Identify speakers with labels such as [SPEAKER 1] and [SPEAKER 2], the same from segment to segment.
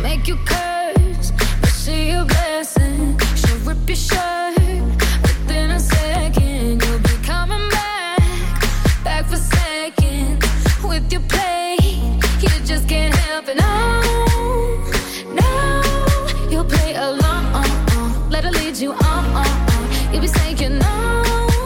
[SPEAKER 1] make you curse, but see a blessing. She'll rip your shirt within a second. You'll be coming back for seconds with your play. You just can't help it. No, you'll play along. Let her lead you on. You'll be saying no,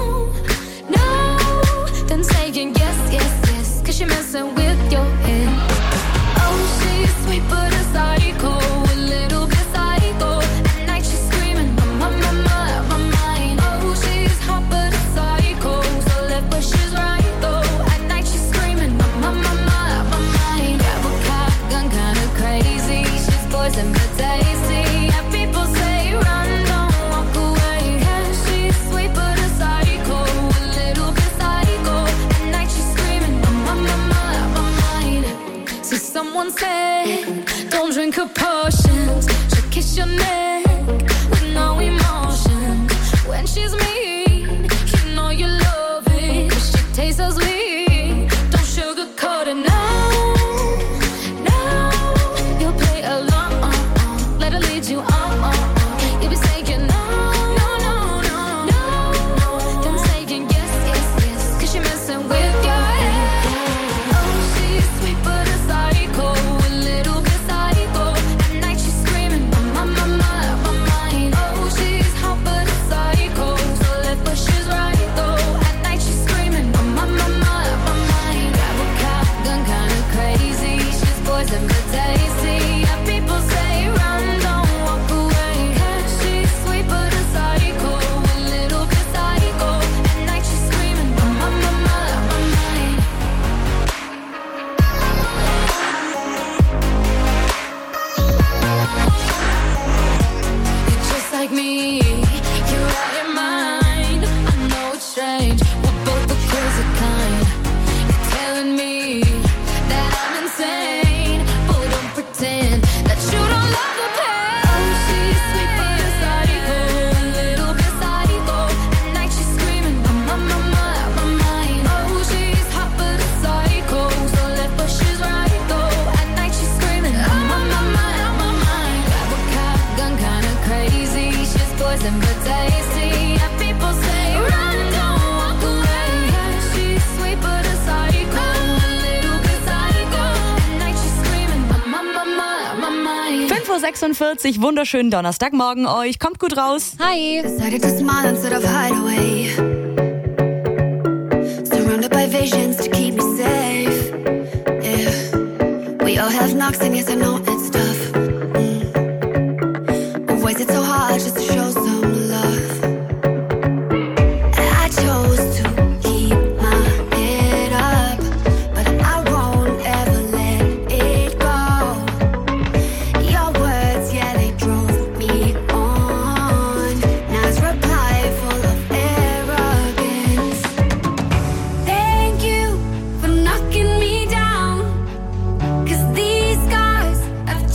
[SPEAKER 1] then saying yes, 'cause you're messing with your head. Oh, she's sweet but a psycho, a little bit psycho. At night she's screaming, my mind. Oh, she's hot but a psycho, so left but she's right though. At night she's screaming, my mind. Grab a cop, gun kinda crazy. She's poison but tasty. Yeah, people say run, don't walk away. Yeah, she's sweet but a psycho, a little bit psycho. At night she's screaming, my mind. See, someone said, don't drink her potions. She'll kiss your neck with no emotion. When she's mean, you know you love it. 'Cause she tastes so sweet. Don't sugarcoat it, no. You'll play along. Let her lead you on. You'll be saying no. Then saying yes, 'cause you're messing with your head. Oh, she's sweet but a psycho, a little bit psycho. At night she's screaming, my mind. Oh, she's hot but a psycho, so left but she's right though. At night she's screaming, my mind. Grab a cop, gun kinda crazy. She's poison but tasty. Yeah, people say run, don't walk away. Yeah, she's sweet but a psycho, a little bit psycho. At night she's screaming, my mind. You're just like me, you're out your mind. I know it's strange, we're both the crazy kind. You're telling me that I'm insane, but don't pretend that you don't love the pain. Oh, she's sweet but a psycho, a little bit psycho. At night she's screaming, my mind. Oh, she's hot but a psycho, so left but she's right though. At night she's screaming, my mind. Grab a cop, gun kinda crazy. She's poison but tasty. Yeah, people say run, don't walk away. Yeah, she's sweet but a psycho, a little bit psycho. At night she's screaming, my mind.
[SPEAKER 2] 5:46 Uhr, wunderschönen Donnerstagmorgen euch. Kommt gut raus.
[SPEAKER 1] Hi.
[SPEAKER 3] Decided to smile instead of hide away. Surrounded by visions to keep me safe. Yeah, we all have knocks and yes I know it's tough. Why is it so hard just to show some love? I chose to keep my head up, but I won't ever let it go. Your words, yeah, they drove me on. Now's reply full of arrogance. Thank you for knocking me down, 'cause these scars have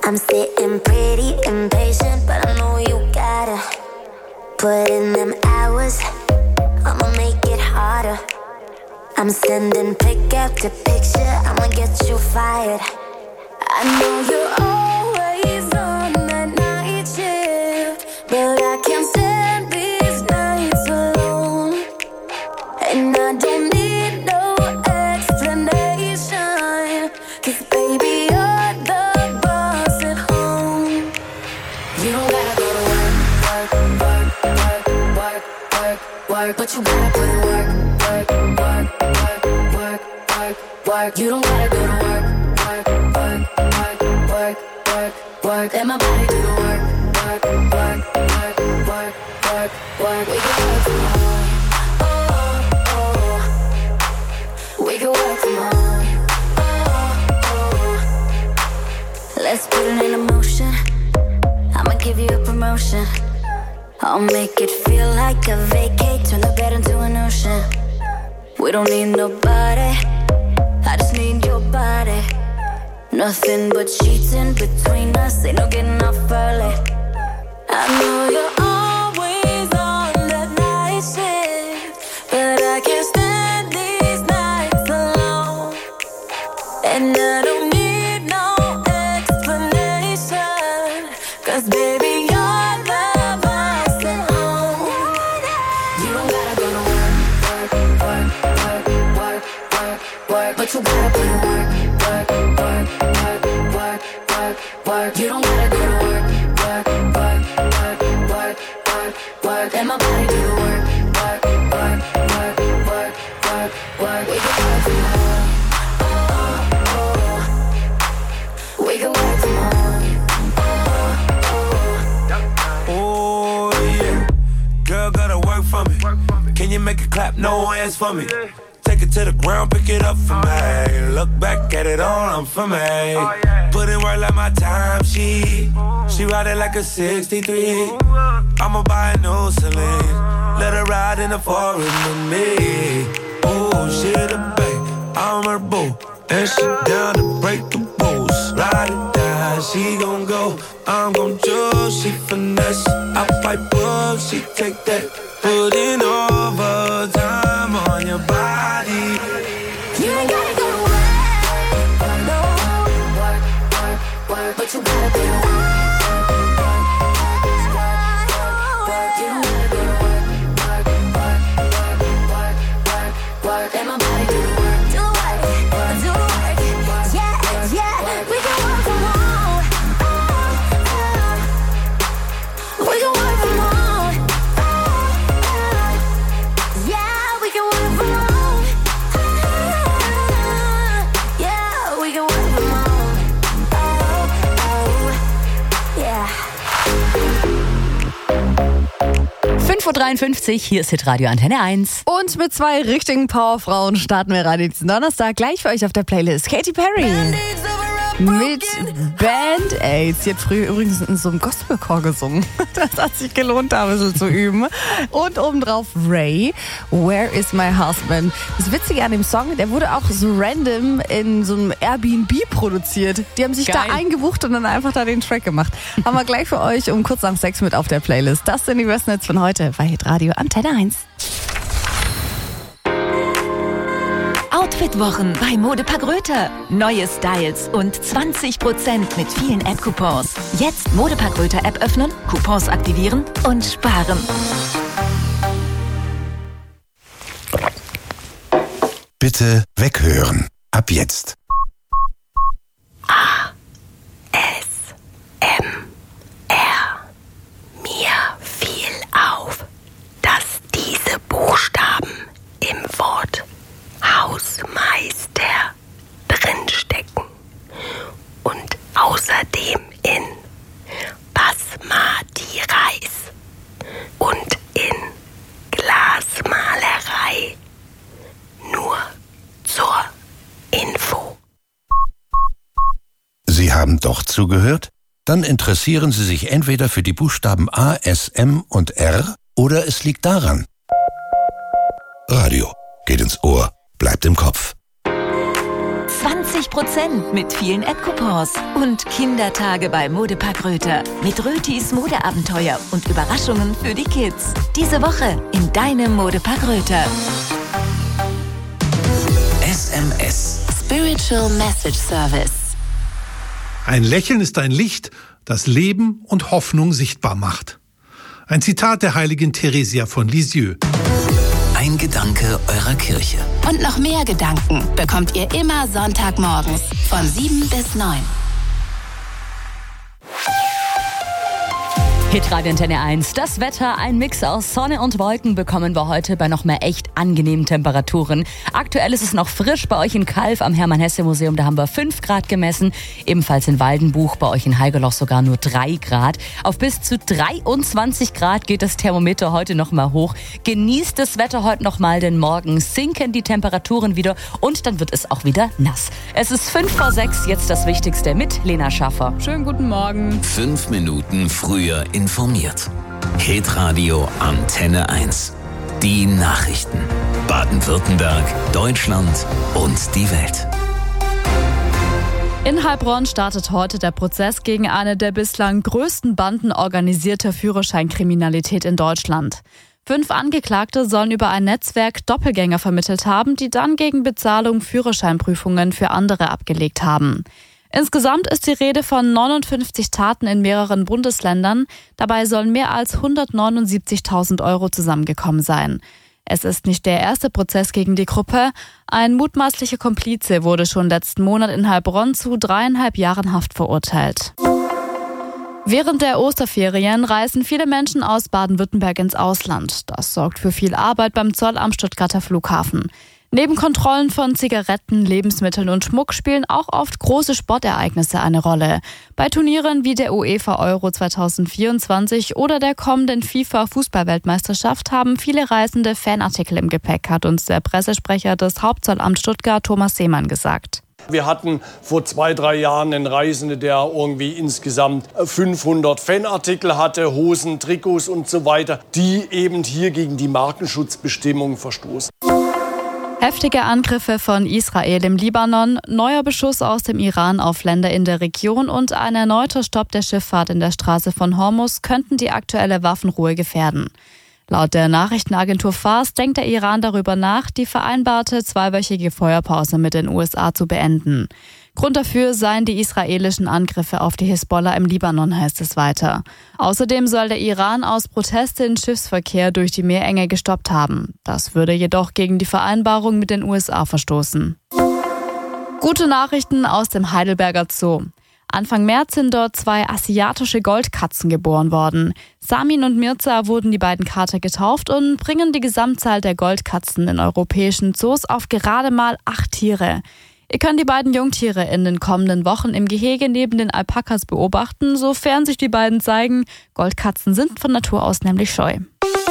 [SPEAKER 3] I'm sitting pretty impatient, but I know you gotta put in them hours. I'ma make it harder. I'm sending pick after picture, I'ma get you fired. I know you're always on that night shift, but I can't stand these nights alone. And I don't need no explanation, 'cause baby you're the boss at home. You don't gotta go to work, work, work, work, work, work, work, but you gotta put in work, work, work, work, work, work, work. You don't gotta go to work, work, work, work, work, work, work. Let my body do the work, work, work, work, work, work, work. We can work from home, oh, oh. We can work from home, oh, oh. Let's put it in motion. I'ma give you a promotion. I'll make it feel like a vacate, turn the bed into an ocean. We don't need nobody, I just need your body. Nothing but sheets in between us, ain't no getting off early. I know you're always on that night shift, but I can't stand these nights alone. And I don't need no explanation, 'cause baby you're the boss at home. You don't gotta go to work, work, work, work, work, work, work, but you gotta put in work, work, work, work, work, work, work. You don't gotta go to work, work, work, work, work, work, work. Let my body do the work, work, work, work, work, work, work. We can work from home, oh, oh. We can work from home, oh,
[SPEAKER 4] Oh yeah, girl gotta work for me. Can you make it clap? No hands for me. Take it to the ground, pick it up for me. Look back at it all, I'm for me. Put in work like my time, she ride it like a 63. I'ma buy a new Celine, let her ride in the forest with me. Oh, she the babe, I'm her boo, and she down to break the rules. Ride it down, she gon' go, I'm gon' choose. She finesse, I pipe up, she take that. Put in overtime on your body.
[SPEAKER 3] you ain't gotta go to work, no, work, work, work, but you gotta put in work, work, work, work. You don't gotta go to work, work, work, work, work, work, work. Let my body do the work, do the work, do the work. Yeah, yeah, we can work from home, we can work from home, yeah, we can work from home, yeah, we can work from home, yeah.
[SPEAKER 2] 5:53 Uhr, hier ist Hitradio Antenne 1.
[SPEAKER 5] Und mit zwei richtigen Powerfrauen starten wir rein in diesen Donnerstag. Gleich für euch auf der Playlist Katy Perry mit Band-Aids. Sie hat früher übrigens in so einem Gospelchor gesungen. Das hat sich gelohnt, da ein bisschen zu üben. Und obendrauf Ray, Where is my husband? Das Witzige an dem Song, der wurde auch so random in so einem Airbnb produziert. Die haben sich
[SPEAKER 2] Geil.
[SPEAKER 5] da eingebucht und dann einfach da den Track gemacht. Haben wir gleich für euch um kurz nach 6 mit auf der Playlist. Das sind die besten Hits von heute bei Hitradio Antenne 1.
[SPEAKER 6] Outfit-Wochen bei Modepark Röther. Neue Styles und 20% mit vielen App-Coupons. Jetzt Modepark Röther App öffnen, Coupons aktivieren und sparen.
[SPEAKER 7] Bitte weghören. Ab jetzt.
[SPEAKER 3] Mir fiel auf, dass diese Buchstaben im Wort Hausmeister drinstecken und außerdem in Basmati Reis und in Glasmalerei. Nur zur Info.
[SPEAKER 7] Sie haben doch zugehört? Dann interessieren Sie sich entweder für die Buchstaben A, S, M und R oder es liegt daran. Radio geht ins Ohr, bleibt im Kopf.
[SPEAKER 6] 20% mit vielen App-Coupons. Und Kindertage bei Modepark Röther. Mit Rötis Modeabenteuer und Überraschungen für die Kids. Diese Woche in deinem Modepark Röther.
[SPEAKER 8] SMS.
[SPEAKER 3] Spiritual Message Service.
[SPEAKER 9] Ein Lächeln ist ein Licht, das Leben und Hoffnung sichtbar macht. Ein Zitat der heiligen Theresia von Lisieux.
[SPEAKER 8] Ein Gedanke eurer Kirche.
[SPEAKER 3] Und noch mehr Gedanken bekommt ihr immer Sonntagmorgens von 7 bis 9.
[SPEAKER 2] Hitradio Antenne 1. Das Wetter, ein Mix aus Sonne und Wolken bekommen wir heute bei noch mal echt angenehmen Temperaturen. Aktuell ist es noch frisch bei euch in Calw am Hermann-Hesse-Museum, da haben wir 5 Grad gemessen. Ebenfalls in Waldenbuch, bei euch in Haigerloch sogar nur 3 Grad. Auf bis zu 23 Grad geht das Thermometer heute noch mal hoch. Genießt das Wetter heute noch mal, denn morgen sinken die Temperaturen wieder und dann wird es auch wieder nass. Es ist 5:06, jetzt das Wichtigste mit Lena Schaffer.
[SPEAKER 5] Schönen guten Morgen.
[SPEAKER 8] 5 Minuten früher informiert. Hitradio Antenne 1. Die Nachrichten. Baden-Württemberg, Deutschland und die Welt.
[SPEAKER 10] In Heilbronn startet heute der Prozess gegen eine der bislang größten Banden organisierter Führerscheinkriminalität in Deutschland. 5 Angeklagte sollen über ein Netzwerk Doppelgänger vermittelt haben, die dann gegen Bezahlung Führerscheinprüfungen für andere abgelegt haben. Insgesamt ist die Rede von 59 Taten in mehreren Bundesländern. Dabei sollen mehr als 179.000 € zusammengekommen sein. Es ist nicht der erste Prozess gegen die Gruppe. Ein mutmaßlicher Komplize wurde schon letzten Monat in Heilbronn zu 3,5 Jahren Haft verurteilt. Während der Osterferien reisen viele Menschen aus Baden-Württemberg ins Ausland. Das sorgt für viel Arbeit beim Zoll am Stuttgarter Flughafen. Neben Kontrollen von Zigaretten, Lebensmitteln und Schmuck spielen auch oft große Sportereignisse eine Rolle. Bei Turnieren wie der UEFA Euro 2024 oder der kommenden FIFA-Fußball-Weltmeisterschaft haben viele Reisende Fanartikel im Gepäck, hat uns der Pressesprecher des Hauptzollamts Stuttgart, Thomas Seemann, gesagt.
[SPEAKER 11] Wir hatten vor 2-3 Jahren einen Reisenden, der irgendwie insgesamt 500 Fanartikel hatte, Hosen, Trikots und so weiter, die eben hier gegen die Markenschutzbestimmungen verstoßen.
[SPEAKER 10] Heftige Angriffe von Israel im Libanon, neuer Beschuss aus dem Iran auf Länder in der Region und ein erneuter Stopp der Schifffahrt in der Straße von Hormuz könnten die aktuelle Waffenruhe gefährden. Laut der Nachrichtenagentur Fars denkt der Iran darüber nach, die vereinbarte 2-wöchige Feuerpause mit den USA zu beenden. Grund dafür seien die israelischen Angriffe auf die Hisbollah im Libanon, heißt es weiter. Außerdem soll der Iran aus Protest den Schiffsverkehr durch die Meerenge gestoppt haben. Das würde jedoch gegen die Vereinbarung mit den USA verstoßen. Gute Nachrichten aus dem Heidelberger Zoo. Anfang März sind dort 2 asiatische Goldkatzen geboren worden. Samin und Mirza wurden die beiden Kater getauft und bringen die Gesamtzahl der Goldkatzen in europäischen Zoos auf gerade mal 8 Tiere. Ihr könnt die beiden Jungtiere in den kommenden Wochen im Gehege neben den Alpakas beobachten, sofern sich die beiden zeigen. Goldkatzen sind von Natur aus nämlich scheu.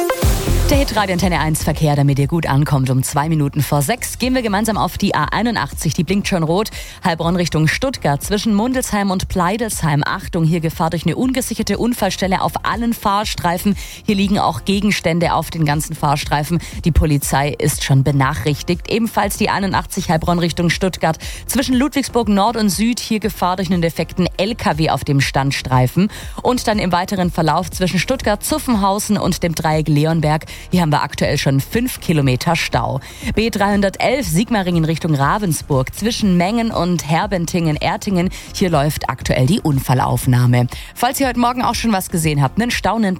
[SPEAKER 2] Der Hitradio Antenne 1 Verkehr, damit ihr gut ankommt. Um 5:02 gehen wir gemeinsam auf die A81. Die blinkt schon rot. Heilbronn Richtung Stuttgart zwischen Mundelsheim und Pleidelsheim. Achtung, hier Gefahr durch eine ungesicherte Unfallstelle auf allen Fahrstreifen. Hier liegen auch Gegenstände auf den ganzen Fahrstreifen. Die Polizei ist schon benachrichtigt. Ebenfalls die 81 Heilbronn Richtung Stuttgart zwischen Ludwigsburg Nord und Süd. Hier Gefahr durch einen defekten LKW auf dem Standstreifen. Und dann im weiteren Verlauf zwischen Stuttgart-Zuffenhausen und dem Dreieck Leonberg. Hier haben wir aktuell schon 5 Kilometer Stau. B311 Sigmaringen Richtung Ravensburg zwischen Mengen und Herbentingen-Ertingen. Hier läuft aktuell die Unfallaufnahme. Falls ihr heute Morgen auch schon was gesehen habt, einen Stau, einen